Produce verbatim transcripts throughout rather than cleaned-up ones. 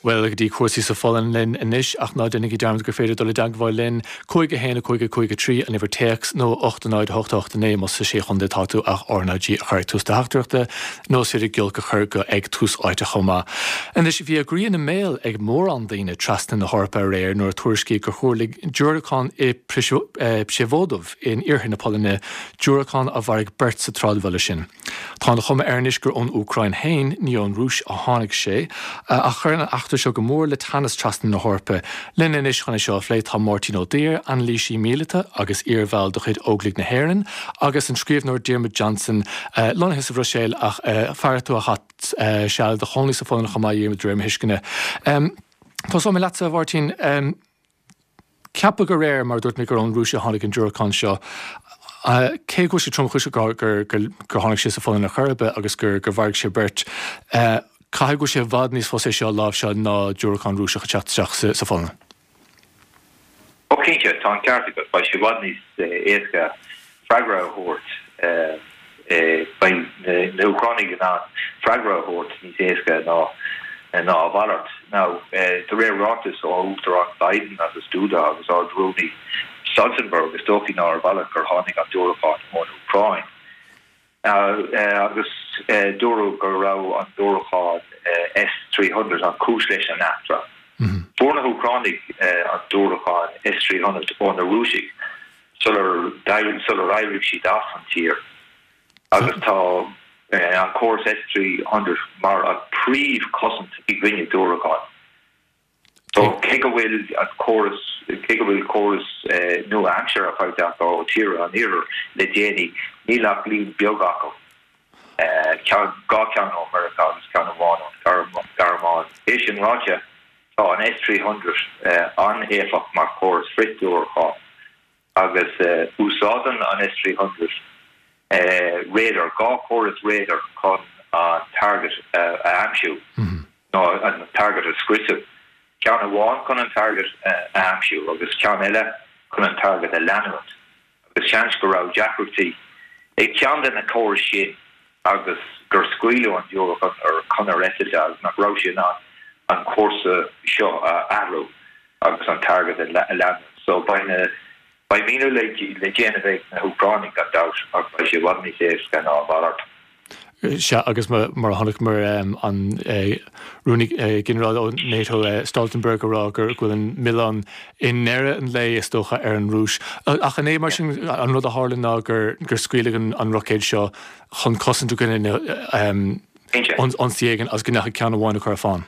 Well ag dí cuasí sa fáin linn inis ach ná dunig dearmad gur féidir dola dagmháil linn chuige héna chuige chuige trí an iwwer teex nó ochtanáid hochtaachtané mas sa sé chunda táú ach ornadí chuir tús de heachtarachta nó siad ag giolca chur go ag tús áite chomá. An is bhí agrion na mail ag mór an daine trastan na Harpa réir nóair tuairiscí gur chóirlaigh Dúrachán i Psevodov in Iarthaí na Poline Dúrachán a bharg bert sa trádhile sin. Tá na chuma airnis gur ón Ucrain hain ní an Rúis a tháinig sé a chuirna achtar seo go mór le tanas trastan na Harpa. Linn inis chuna seo phléit tá Martin O'Dea an lísí míleta agus iarbhil do chuid óglaigh na Héireann agus an scríbhneoir Diarmaid Johnson uh, lonahis a Rochelle ach uh, feartú a hat uh, seall de chonlí sa fáin chumá dhéirmid dréim hiiscinne. Um, tá so mé leatsa bhhartín um, ceappa go réir mar dúirt mé gur an Rúis a tháinig an Dúrachán seo. Cé go sé trom chuise gur gur gur tháinig sé sa fáin na churbe agus gur gur bharg sé bert. Uh, Cai go sé bhd níos fós é seo lábh seo ná Dúrachán Rúis a chatteach sa fáin. Okinte tá cearta go ba sé bhd níos éasca freagra thuirt by na Ucránig ná freagra thuirt níos éasca ná ná bhallart. Now, the rare rotas ó Uachtarach Biden agus dúda agus á Dróní Stoltenberg is talking now about gur tháinig an Dúrachán ón Ucrain. Now, agus Dúró gur rá an Dúrachán S three hundred an cúis leis an Natra. Fórna Ucránig an Dúrachán S three hundred ón na Rúisig sular raibh si das an tír. Agus tá an course S three hundred mar a príomh cosint i gcoinne Dúrachán. So Kegawil at chorus, Kegawil chorus, uh, New Hampshire, about that, or Tira, nearer, the Jenny, Nila Glean Biogako, uh, Gawkan, Americans, Kanawan, Garamon, Asian Raja, so an S three hundred, uh, on Efok, Mark Chorus, Fritz Hall, August, uh, Usadan on S three hundred, uh, Radar, Gaw Chorus Radar, con, uh, target, uh, Amshu, mm-hmm. no, and target is Scrissive. Ceanna bháin chun an target amsú agus ceann eile chun an target a leanúint agus seans go raibh deacrútaí ag ceann den na cóir sin agus gur scuileú an Dúrachán ar chun a réiteide agus nach raibh sin an an cuasa seo ahrú agus an target a leanúint. So baine ba míú le le déanamh na Ucránig an dabhas ach ba sé bhd níos éasca ná bhallart. Se agus mar tháinig mar um, an uh, rúnig uh, general ó NATO uh, Stoltenberg ará gur bhfuil an Milan in nera an lei is dócha ar an Rúis. Uh, ach an é mar sin an rud a hála ná gur gur scuileadh an, an rocéid seo chun cosintú gine um, an siégan as gnecha ceanna bháin a chuir fáin.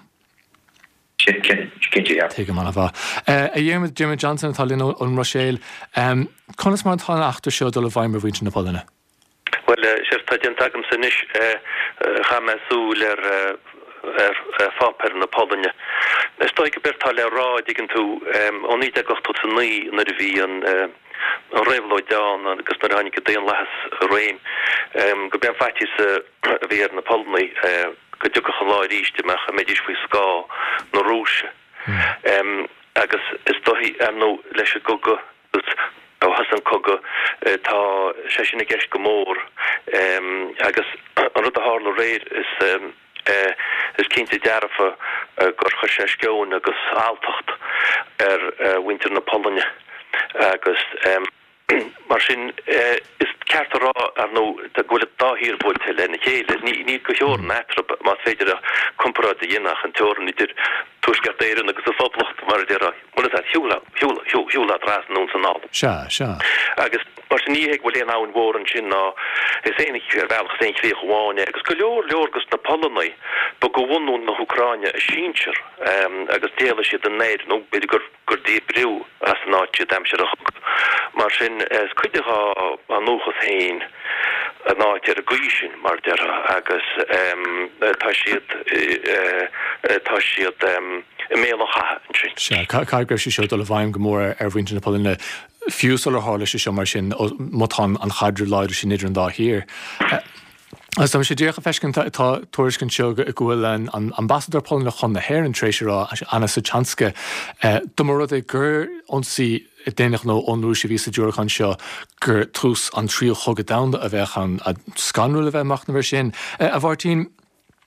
Take man bha. A dhéirmid Diarmaid Johnson atá linn ón Rochelle. Um, Conas mar tá achtar seo dul a bhaim mar bhainte na Poline? Well, sér tadjan tagum sa nish chama súl er fáper na Poline. Stoig bertal er rá digin tú on ide gocht tot san ní na vi an an révlóid down agus na hannig déan lehas réim. Go ben fatis vi er na Polini go duke chaláid íste mecha méidir fwy ská na Rúse. Agus is dohi am no leis go go Hassan Koga tá sé sinna gceist go mór agus an rud a hála réir is is cinnte dearafa gur chu sé sceoin agus áltacht ar winter na Poline agus mar sin is ceart rá ar nó de gola dáhír bhil til lena chéile ní go heor netra má féidir a compráid a dhénach an teoran idir tuisceart éireann agus a foblacht mar dearra bhil a hiúla hiúla hiúla rás nún san ná. Se se. Agus mar sin níhéag bhil éon áin mhór an sin ná is énig ar bhealach sé chríoch bháine agus go leor leor gus na Polinaí ba go bhhainún na Ucráine a sínsir agus déala siad an néid nó beidir gur gur dí briú as an áitse deimseach mar sin is cuideá an nóchas hain an áit ar a gaisin mar der agus tá siad tá siad mélacha an sin. Se caigur sé seo dul a bhaim go mór ar bhainte na Poline fiúsal ar hála sé seo mar sin mután an chadrú leidir sin idir an dá hir. As tá sé ddíocha feiscin tá tuairiscin seo go bhfuil an ambassador Polina chun na Héireann tréisirá Anna Sachanska do mar rud é gur ionsaí déanaach nó ón Rúis a bhí sa Dúrachán seo gur trús an trío chugad damda a bheith an scanrúil a bheith mach na bhar sin. A bhhartín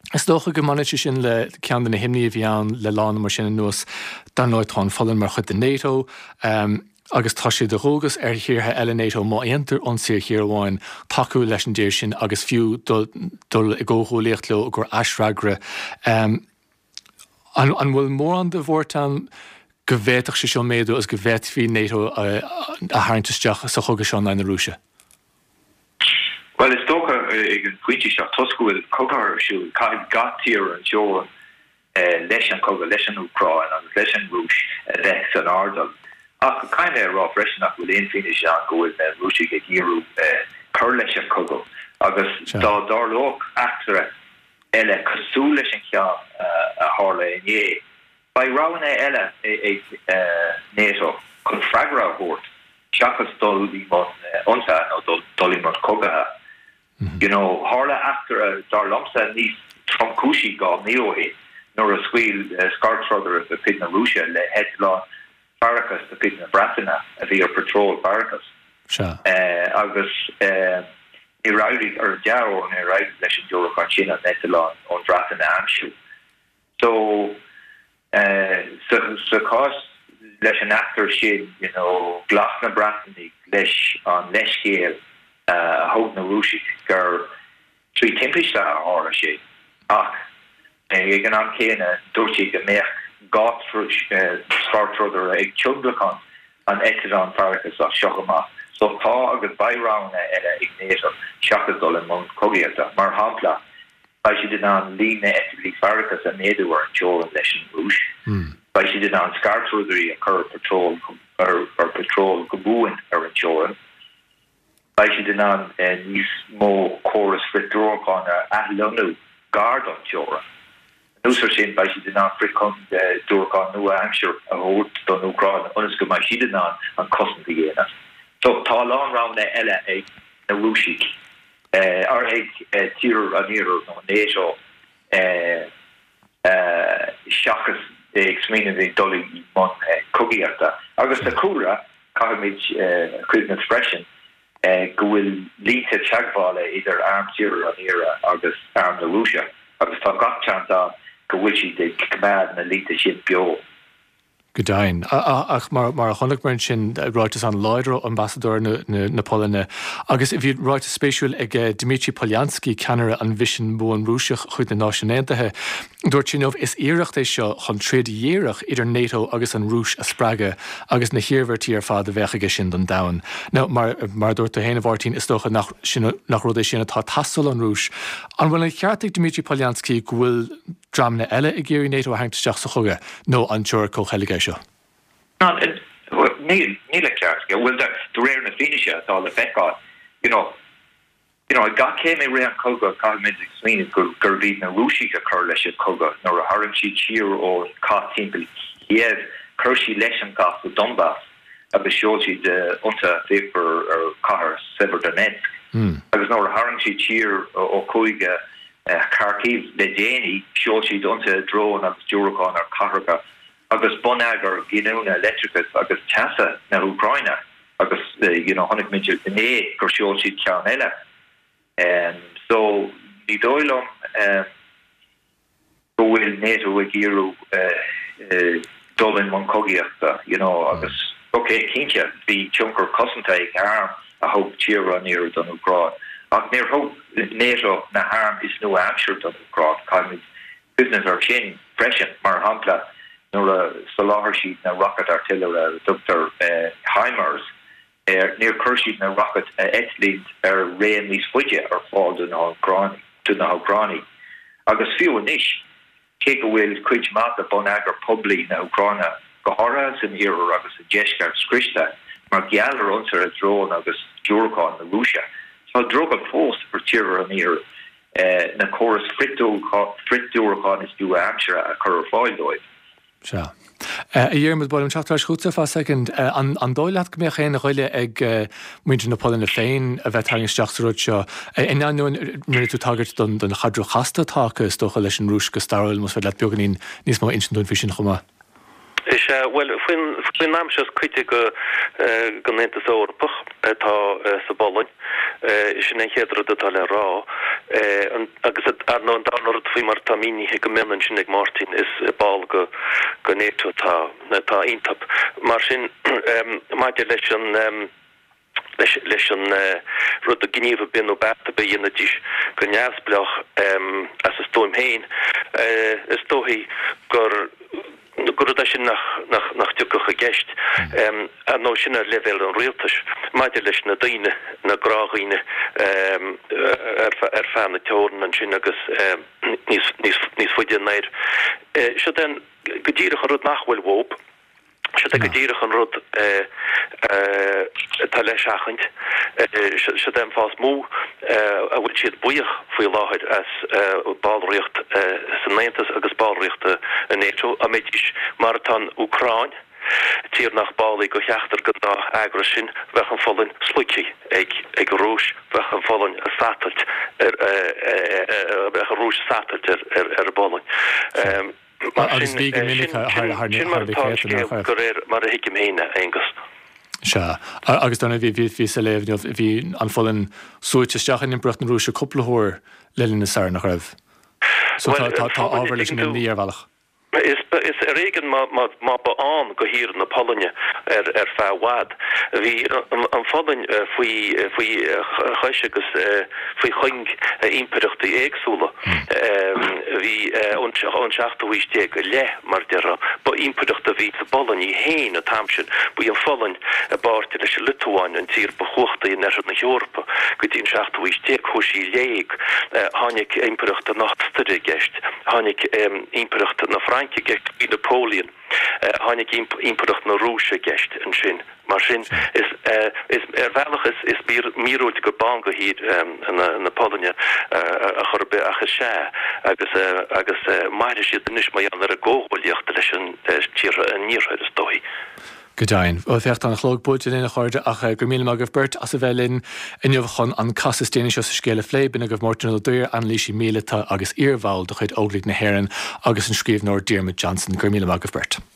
Is dócha go manite sin le cean na himní bhíán le lán mar sin nuas dan nóidtáin fallan mar chud de NATO, um, agus tá sé de rógus ar hirthe eile NATO má enter an sé hir bháin taú leis an déir sin agus fiú dul i ggóthóléocht le gur asragre. Um, an, an bhfuil mór an de bhórtan go bhéiteach sé seo méadú as go bhéit hí NATO a, a haintisteach sa chugus seán na Rúise. Well, it's toch een puntje dat Tosco cover show kind got here and show lesson cover lesson Ukraine and lesson Rouge Vex and Ardal. I kind of rough fresh enough with in finish and go with Rouge get hero cur lesson cover. August da dar look actor Ella Kasu lesson kya a Harley ye by Rowan Ella a NATO confragra hort. Chakas dol di mon onsa no dol mon koga. You know, Harla after a Darlomsa Nis Tromkushi got Neohe, nor a squeal Scartrother of the Pidna Russia, le Headlaw Barracas, the Pidna Bratina, via patrol Barracas. Sure. Uh, August, uh, Niraudi or Jaro, Niraudi, Lesson Joro Conchina, Netalon, on Bratina Amshu. So, uh, so, so, cause Lesson after Shin, you know, Glasna Bratini, Lesh on Lesh Gale. Uh, hoog na Rúsí gur trí timpiste ára sé ach ag an am céine dúirtí go méach gát scartróidir ag tiúdlaán an eán farachas a seochaach so tá agus bairrána eile ag néar seachasdul in món cogiíochta mar hapla ba si den an lína etlí farachas a néadúar an teo an leis an Rúis ba si den an scartróidirí a chur patrol ar patrol go búin ar an teoan I did not use more chorus for Dorcon at Lunu guard on Jora. No such thing by she did not frequent Dorcon, no Hampshire, a hold on no crowd, honest my she did not on custom the Gana. So tall on round the Ella egg, the Rushik, our egg, tier a near on NATO, Shakas, the explaining the Dolly Mon Cookie at that. August the Kura, Carmage, quick expression. Uh, go will lead to Chagvala either armed here or near August armed the Russia. August I've got chance on go will she the command and lead to ship bio. Godain. Ach mar mar chonig mar sin ráitas an Leidro ambassador na na Polna. Agus if you'd write a special ag Dmitry Polyansky canara an vision bo an Rúiseach chud na náisiúntaithe. Dúirtínmh is iirecht é seo chun tríd dhéireach idir NATO agus an Rúis a sppraige agus na hiarmhartí ar fád a bheitchaige sin don dain. Now mar mar dúirt a héanamh bhhartín is dócha nach nach rud é sin atá tastal an Rúis. An bhfuil cheartach Dmitry Polyansky bhfuil dramna eile i ggéirí NATO a haingteach sa chuge nó an teoir cócheilige seo. No, Neil Clark. Well, the the rare na finish at all the effect on, you know, you know, I got came in around Koga, Carl Menzies, meaning Gurbeed na Rushi ka Kurlesh at Koga, nor a Haramchi cheer or Ka Temple. He has Kershi Leshan Gas to Donbass, a Bishochi the Unta Vapor or Kahar Severodonetsk. I was nor a Haramchi cheer or Koiga, Kharkiv, Lejani, Shochi Unta Drone of Jurokon or Kaharka. Agus Bonagar, Ginuna, Electricus, Agus Chasa, na Ukraine, Agus, uh, you know, Honig Mitchell, Dene, Gorshochi, Chanella. And so, the Doilum, um, go will NATO with Giro, Dublin, Moncogiata, you know, Agus, okay, Kincha, the Chunker Cosentay, Harm, I hope Chira near Dun Ukraine. Ach, near hope NATO, na Harm is no Hampshire Dun Ukraine, kind business or chain, pressure, Marhampla. Nor solar sheet na rocket artillery Doctor Heimers near Kershid na rocket etlead er rain these fudge or fall to na grani to na grani. Agus few nish take away quich mata bonagar publi na grana gohara in here or agus jeshkar skrista margialer unser a drone agus Jurkon na Russia. So drug a post for cheer near na chorus fritto frit Jurkon is do Hampshire a cur foil doid. Sure. A dhéirmid báim teachtar chuúta fá second an dóileat go méach chéanana chuile ag muintear na Polna féin a bheith taingteach sa rud seo. In anúin nuair tú tagart don chadrú chasta táchas dócha leis an Rúis go staráil mus bheith le beganín níos má insin dún fi sin chumá. Is well fin naam kuite go gonnente Europach tá sa ballin sin en hédro de tal rá agus ar no an fi mar tamini he go men sinnig Martin is ball go gonéto tá tá intap mar sin ma leis an leis an rud a gníomh bin ó beta be dhéana dis go neamsblach as a stoim héin is tóhí gur gur sin nach nach nach tucha gist a nó sin ar level an réaltas maidir leis na daine na grághine ar fan na teoran an sin agus níos níos fuidir neir se den godíirech an rud nachhfuil wóp se go ddíirech an rud tá leis achint se den fás mú a bhfuil siad buíoch faoi láthid as ballríocht san néantas agus ballríochta in NATO a méidis mar atá Ucráin tír nach bálaí go cheachtar go ná agra sin bheith an fallin sluici ag ag rúis bheith an fallin a satalt bheith an rúis satalt ar a ballin agus bí mar a hiice héine agus. Se agus donna bhí bhí sa léh bhí an fallin suúteteachchan in brecht an rúise coplathóir lelinn na sar nach raibh. So tá ábhar leis an ní ar bhealach. Is is regen ma ma ma ba aan go hier na Polonje er er fa wad wie an fallen fui fui chaisigus fui ching imperucht die eagsule wie ons onsacht wie steek le mar der ba imperucht wie te ballen nie heen het hamschen wie een fallen baartele Lituan en tier behoogte in net na Europa goed in sacht wie steek hoshi leek hanik imperucht nachtste gest hanik imperucht na Frank gest in Napoleon hanig imperucht na Rússia gest en sin mar sin is is er veilig is is meer meerúte go bange hier in na Polonje a chorbe a gesé agus agus maar is het nis mai an er goholjocht leis een tíre en níorheid is dói. Godain, ó fecht an chlógbúte in chuirde ach go mí agah burt as a bhelinn inmhchan an casastéine se scéile flé bin agah mórtan dúir an lísí míletá agus iarháil do chuid óglaigh na Héireann agus an scríbhnóir Diarmaid Johnson go mí agah burt.